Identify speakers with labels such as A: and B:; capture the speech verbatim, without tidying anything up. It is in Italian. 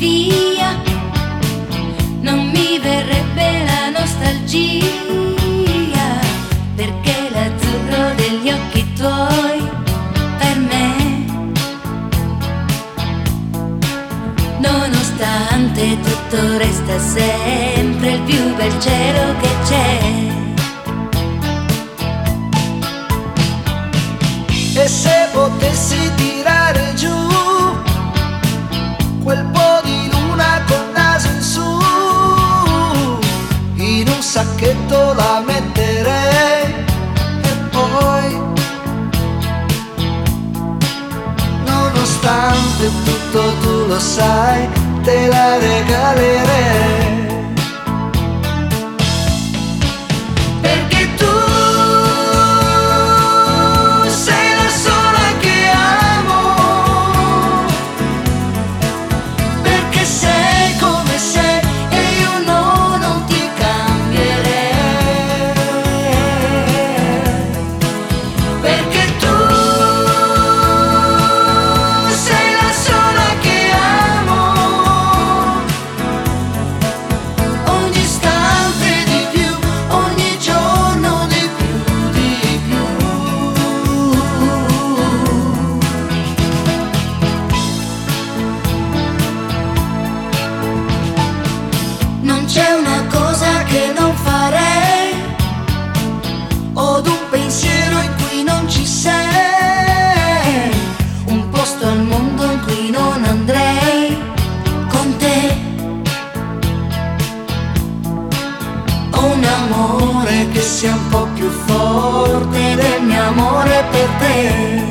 A: via, non mi verrebbe la nostalgia, perché l'azzurro degli occhi tuoi per me, nonostante tutto, resta sempre il più bel cielo che c'è.
B: E se potessi tirare giù quel po' di luna col naso in su, in un sacchetto la metterei e poi, nonostante tutto, tu lo sai, te la regalerei. Perché tu sei la sola che amo, perché sei come sei e io no, non ti cambierei. Perché tu sei la sola che amo, ogni istante di più, ogni giorno di più, di più. Non c'è una cosa che non farei, od un pensiero in cui non ci sei, un posto al mondo in cui non andrei con te. Ho un amore che sia un po' più forte del mio amore per te.